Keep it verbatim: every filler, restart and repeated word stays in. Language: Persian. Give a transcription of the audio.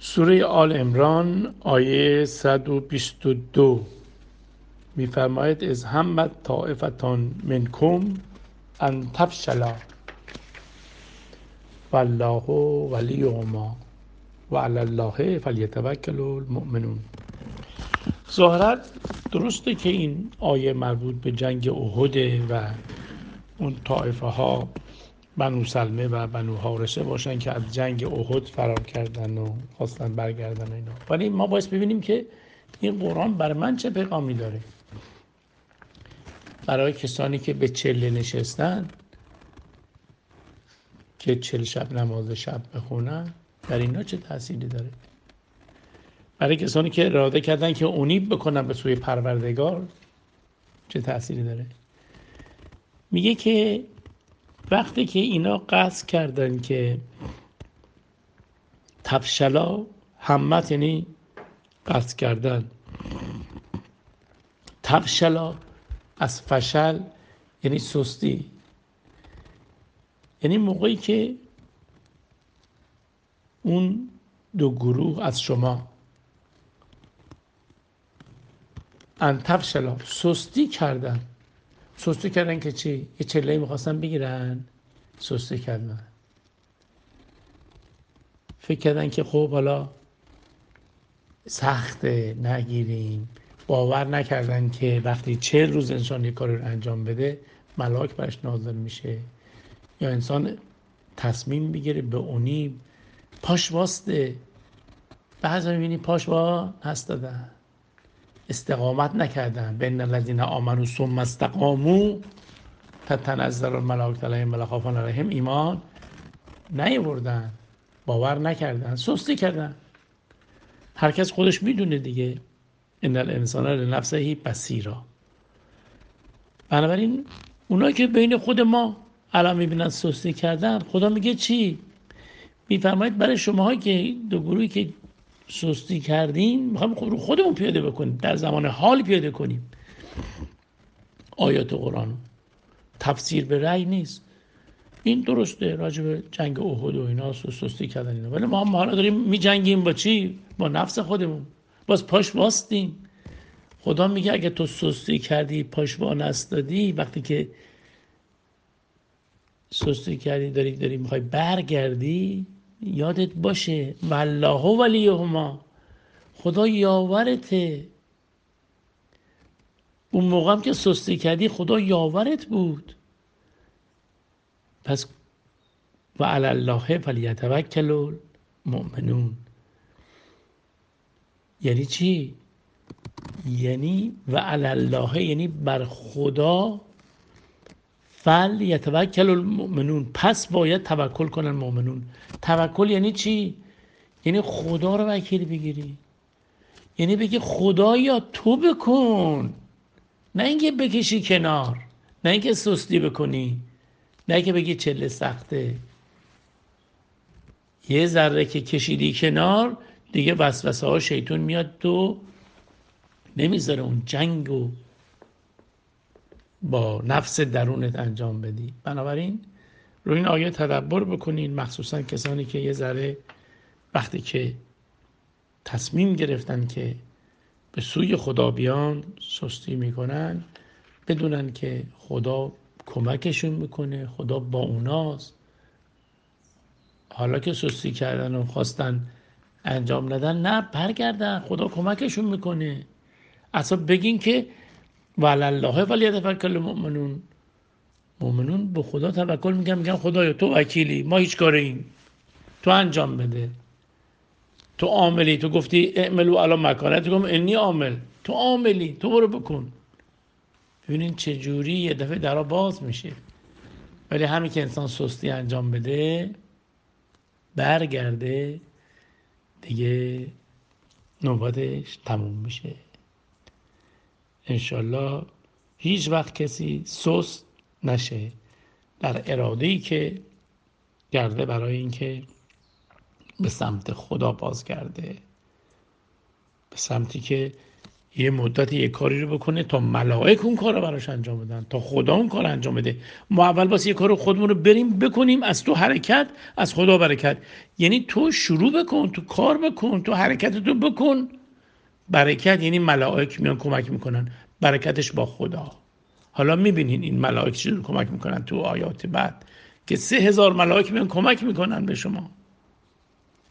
سوره آل عمران آیه صد و بیست و دو می‌فرماید از همت طائفتان منکم ان تفشلا والله ولیهما و علی الله فلیتوکل المؤمنون. ظاهرا درسته که این آیه مربوط به جنگ احد و اون طائفه ها بنو سلمه و بنو حارثه باشن که از جنگ احد فرار کردن و خواستن برگردن اینا، ولی ما باید ببینیم که این قرآن بر من چه پیغامی داره. برای کسانی که به چله نشستن که چل شب نماز شب بخونن، در اینا چه تأثیری داره؟ برای کسانی که اراده کردن که اونیب بکنن به سوی پروردگار چه تأثیری داره؟ میگه که وقتی که اینا قصد کردن که تفشلا، همت یعنی قصد کردن، تفشلا از فشل یعنی سستی، یعنی موقعی که اون دو گروه از شما ان تفشلا سستی کردن. سستی کردن که چی؟ یه چله میخواستن بگیرن، سستی کردن، فکر کردن که خب حالا سخته نگیریم. باور نکردن که وقتی چهل روز انسان یک کار رو انجام بده ملاک برش نازل میشه، یا انسان تصمیم بگیره به اونی پاش واسته. بعضی میبینی پاش وا نستادن، استقامت نکردن. بین الذین آمنوا ثم استقاموا تتنزل الملائکة علیهم ولا خوف علیهم، ایمان نیاوردن، باور نکردن، سستی کردن. هر کس خودش میدونه دیگه، ان الانسان لنفسه بصیرا. بنابراین اونایی که بین خود ما الان میبینن سستی کردن، خدا میگه چی؟ میفرماید برای شماها که دو گروهی که سستی کردین میخوایم رو خودمون پیاده بکنیم، در زمان حال پیاده کنیم آیات قرآن. تفسیر به رأی نیست. این درسته راجع به جنگ احد و اینا سستی کردن اینا، ولی ما هم حالا داریم میجنگیم با چی؟ با نفس خودمون، باز پاش واستیم. خدا میگه اگه تو سستی کردی، پاش وا نستادی، وقتی که سستی کردی داری داری میخوای برگردی، یادت باشه والله ولیهما، خدا یاورته. اون موقع هم که سستی کردی خدا یاورت بود. پس و علی الله فلیتوکل المؤمنون یعنی چی؟ یعنی و علی الله یعنی بر خدا، فلیتوکل المؤمنون پس باید توکل کنن مؤمنون. توکل یعنی چی؟ یعنی خدا رو وکیل بگیری، یعنی بگی خدایا تو بکن، نه اینکه بکشی کنار، نه اینکه سستی بکنی، نه اینکه بگی چله سخته. یه ذره که کشیدی کنار دیگه وسوسه ها شیطان میاد تو نمیذاره اون جنگو با نفس درونت انجام بدی. بنابراین روی این آیه تدبر بکنین، مخصوصا کسانی که یه ذره وقتی که تصمیم گرفتن که به سوی خدا بیان سستی میکنن، بدونن که خدا کمکشون میکنه، خدا با اوناست. حالا که سستی کردن و خواستن انجام ندن، نه برگردن، خدا کمکشون میکنه. اصلا بگین که وعلی الله فلیتوکل المؤمنون، مؤمنون به خدا توکل میکنن، میگن خدایا تو وکیلی، ما هیچ کاریم، تو انجام بده، تو عاملی، تو گفتی اعملوا علی مکانتکم انی عامل، تو عاملی، تو برو بکن. ببینین چه جوری یه دفعه درا باز میشه. ولی همین که انسان سستی انجام بده، برگرده، دیگه نوبتش تموم میشه. انشالله هیچ وقت کسی سست نشه در اراده‌ای که کرده برای اینکه به سمت خدا بازگرده، به سمتی که یه مدت یه کاری رو بکنه تا ملائک اون کار رو براش انجام بدن، تا خدا اون کار انجام بده. ما اول واسه یه کار خودمون رو بریم بکنیم، از تو حرکت، از خدا برکت. یعنی تو شروع بکن، تو کار بکن، تو حرکت تو بکن، برکت. یعنی ملائک میان کمک میکنن، برکتش با خدا. حالا میبینین این ملائک چجور کمک میکنن تو آیات بعد، که سه هزار ملائک میان کمک میکنن به شما.